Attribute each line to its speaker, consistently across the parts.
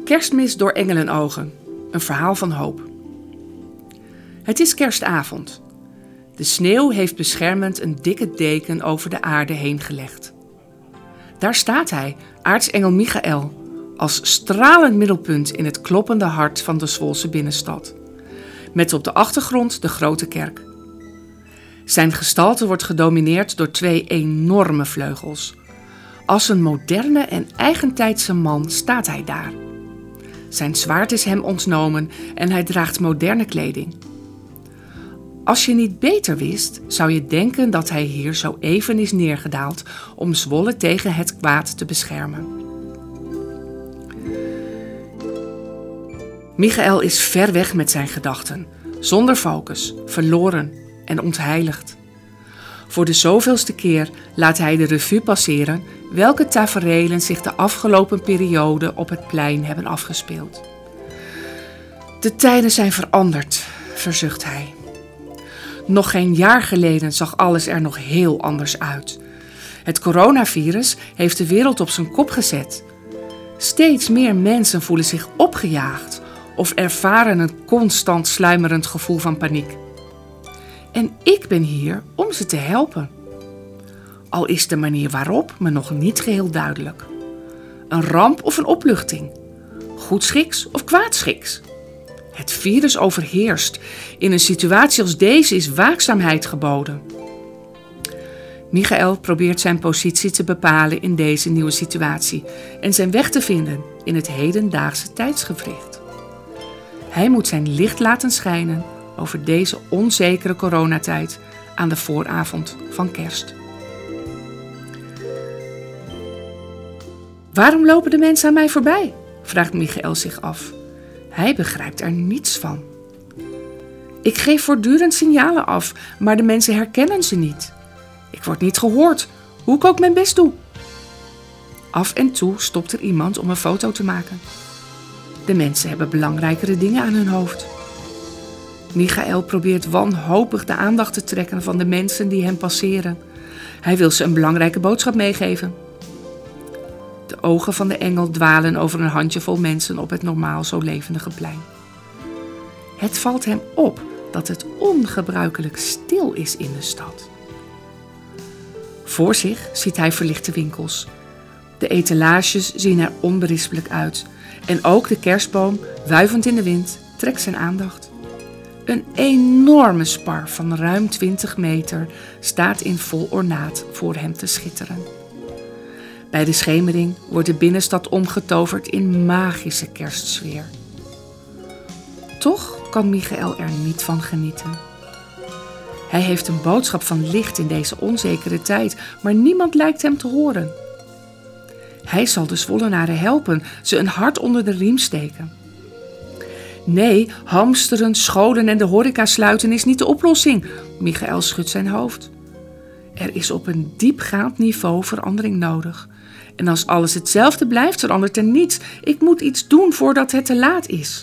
Speaker 1: Kerstmis door engelenogen. Een verhaal van hoop. Het is kerstavond. De sneeuw heeft beschermend een dikke deken over de aarde heen gelegd. Daar staat hij, aartsengel Michael, als stralend middelpunt in het kloppende hart van de Zwolse binnenstad. Met op de achtergrond de grote kerk. Zijn gestalte wordt gedomineerd door 2 enorme vleugels. Als een moderne en eigentijdse man staat hij daar. Zijn zwaard is hem ontnomen en hij draagt moderne kleding. Als je niet beter wist, zou je denken dat hij hier zo even is neergedaald om Zwolle tegen het kwaad te beschermen. Michael is ver weg met zijn gedachten, zonder focus, verloren en ontheiligd. Voor de zoveelste keer laat hij de revue passeren welke taferelen zich de afgelopen periode op het plein hebben afgespeeld. De tijden zijn veranderd, verzucht hij. Nog geen jaar geleden zag alles er nog heel anders uit. Het coronavirus heeft de wereld op zijn kop gezet. Steeds meer mensen voelen zich opgejaagd of ervaren een constant sluimerend gevoel van paniek. En ik ben hier om ze te helpen. Al is de manier waarop me nog niet geheel duidelijk. Een ramp of een opluchting? Goedschiks of kwaadschiks? Het virus overheerst. In een situatie als deze is waakzaamheid geboden. Michael probeert zijn positie te bepalen in deze nieuwe situatie en zijn weg te vinden in het hedendaagse tijdsgewricht. Hij moet zijn licht laten schijnen over deze onzekere coronatijd aan de vooravond van Kerst. Waarom lopen de mensen aan mij voorbij? Vraagt Michael zich af. Hij begrijpt er niets van. Ik geef voortdurend signalen af, maar de mensen herkennen ze niet. Ik word niet gehoord, hoe ik ook mijn best doe. Af en toe stopt er iemand om een foto te maken. De mensen hebben belangrijkere dingen aan hun hoofd. Michael probeert wanhopig de aandacht te trekken van de mensen die hem passeren. Hij wil ze een belangrijke boodschap meegeven. De ogen van de engel dwalen over een handjevol mensen op het normaal zo levendige plein. Het valt hem op dat het ongebruikelijk stil is in de stad. Voor zich ziet hij verlichte winkels. De etalages zien er onberispelijk uit. En ook de kerstboom, wuivend in de wind, trekt zijn aandacht. Een enorme spar van ruim 20 meter staat in vol ornaat voor hem te schitteren. Bij de schemering wordt de binnenstad omgetoverd in magische kerstsfeer. Toch kan Michael er niet van genieten. Hij heeft een boodschap van licht in deze onzekere tijd, maar niemand lijkt hem te horen. Hij zal de Zwollenaren helpen, ze een hart onder de riem steken. Nee, hamsteren, scholen en de horeca sluiten is niet de oplossing. Michael schudt zijn hoofd. Er is op een diepgaand niveau verandering nodig. En als alles hetzelfde blijft, verandert er niets. Ik moet iets doen voordat het te laat is.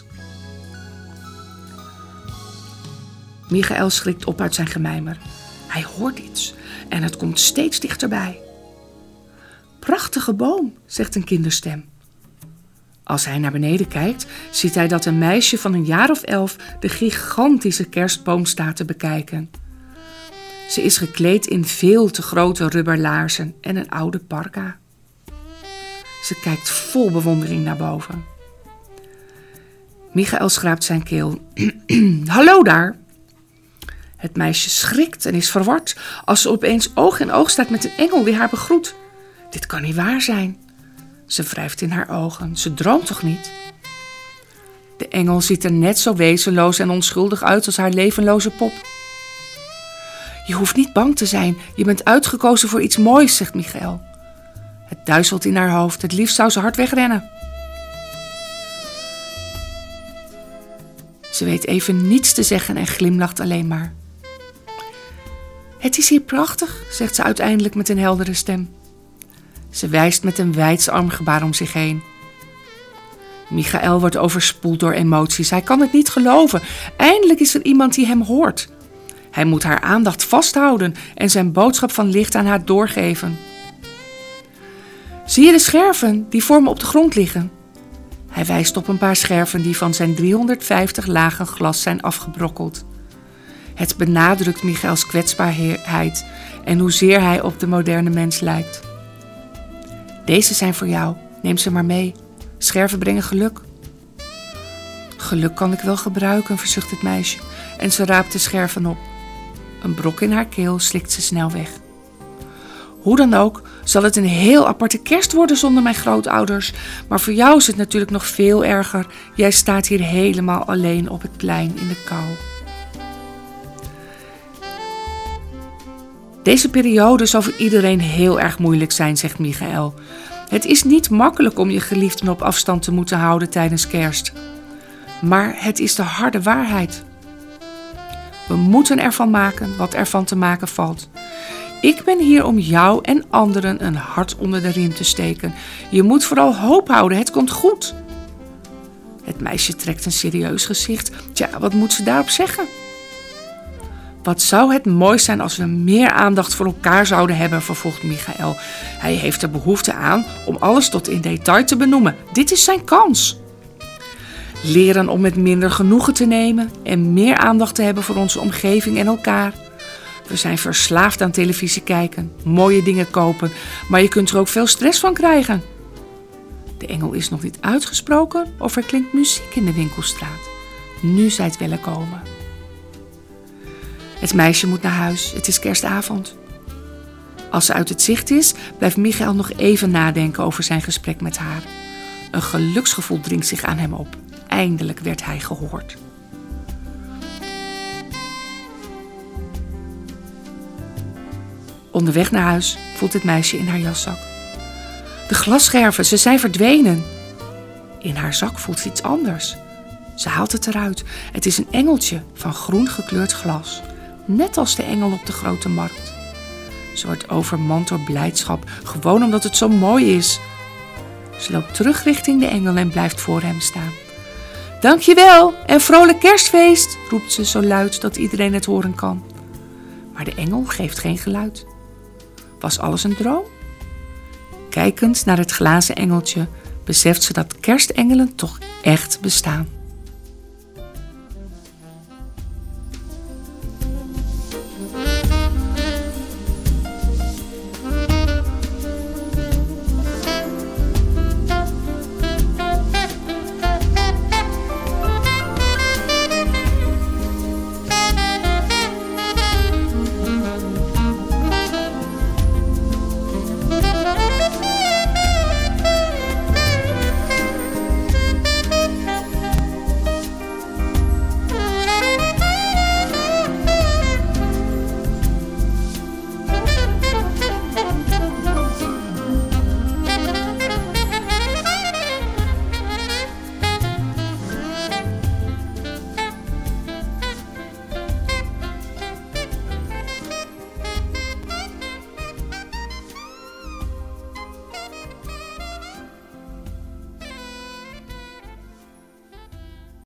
Speaker 1: Michael schrikt op uit zijn gemijmer. Hij hoort iets en het komt steeds dichterbij. Prachtige boom, zegt een kinderstem. Als hij naar beneden kijkt, ziet hij dat een meisje van een jaar of 11 de gigantische kerstboom staat te bekijken. Ze is gekleed in veel te grote rubberlaarzen en een oude parka. Ze kijkt vol bewondering naar boven. Michael schraapt zijn keel. Hallo daar! Het meisje schrikt en is verward als ze opeens oog in oog staat met een engel die haar begroet. Dit kan niet waar zijn. Ze wrijft in haar ogen. Ze droomt toch niet? De engel ziet er net zo wezenloos en onschuldig uit als haar levenloze pop. Je hoeft niet bang te zijn. Je bent uitgekozen voor iets moois, zegt Michael. Het duizelt in haar hoofd. Het liefst zou ze hard wegrennen. Ze weet even niets te zeggen en glimlacht alleen maar. Het is hier prachtig, zegt ze uiteindelijk met een heldere stem. Ze wijst met een wijds armgebaar om zich heen. Michael wordt overspoeld door emoties. Hij kan het niet geloven. Eindelijk is er iemand die hem hoort. Hij moet haar aandacht vasthouden en zijn boodschap van licht aan haar doorgeven. Zie je de scherven die voor me op de grond liggen? Hij wijst op een paar scherven die van zijn 350 lagen glas zijn afgebrokkeld. Het benadrukt Michaels kwetsbaarheid en hoezeer hij op de moderne mens lijkt. Deze zijn voor jou, neem ze maar mee. Scherven brengen geluk. Geluk kan ik wel gebruiken, verzucht het meisje en ze raapt de scherven op. Een brok in haar keel slikt ze snel weg. Hoe dan ook zal het een heel aparte kerst worden zonder mijn grootouders. Maar voor jou is het natuurlijk nog veel erger. Jij staat hier helemaal alleen op het plein in de kou. Deze periode zal voor iedereen heel erg moeilijk zijn, zegt Michael. Het is niet makkelijk om je geliefden op afstand te moeten houden tijdens kerst. Maar het is de harde waarheid. We moeten ervan maken wat ervan te maken valt. Ik ben hier om jou en anderen een hart onder de riem te steken. Je moet vooral hoop houden, het komt goed. Het meisje trekt een serieus gezicht. Tja, wat moet ze daarop zeggen? Wat zou het mooi zijn als we meer aandacht voor elkaar zouden hebben, vervolgt Michael. Hij heeft er behoefte aan om alles tot in detail te benoemen. Dit is zijn kans. Leren om met minder genoegen te nemen en meer aandacht te hebben voor onze omgeving en elkaar. We zijn verslaafd aan televisie kijken, mooie dingen kopen, maar je kunt er ook veel stress van krijgen. De engel is nog niet uitgesproken of er klinkt muziek in de winkelstraat. Nu zijt welkom. Het meisje moet naar huis, het is kerstavond. Als ze uit het zicht is, blijft Michael nog even nadenken over zijn gesprek met haar. Een geluksgevoel dringt zich aan hem op. Eindelijk werd hij gehoord. Onderweg naar huis voelt het meisje in haar jaszak. De glasscherven, ze zijn verdwenen. In haar zak voelt ze iets anders. Ze haalt het eruit. Het is een engeltje van groen gekleurd glas. Net als de engel op de grote markt. Ze wordt overmand door blijdschap, gewoon omdat het zo mooi is. Ze loopt terug richting de engel en blijft voor hem staan. Dankjewel en vrolijk kerstfeest, roept ze zo luid dat iedereen het horen kan. Maar de engel geeft geen geluid. Was alles een droom? Kijkend naar het glazen engeltje beseft ze dat kerstengelen toch echt bestaan.